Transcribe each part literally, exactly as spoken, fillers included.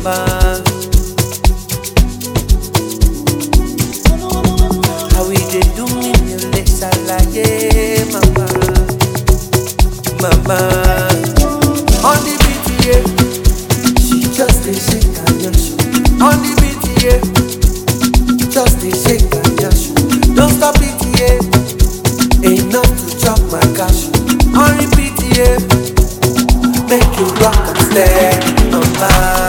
mama. How we dey do me le ṣàlàyé mama, mama. On the B T A, she just dey shake her yansh. On the B T A, just dey shake her yansh. Don't stop B T A, enough to chop my cash. On the B T A, make you rock and steady, mama.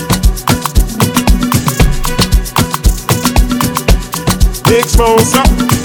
Big Smoke, something.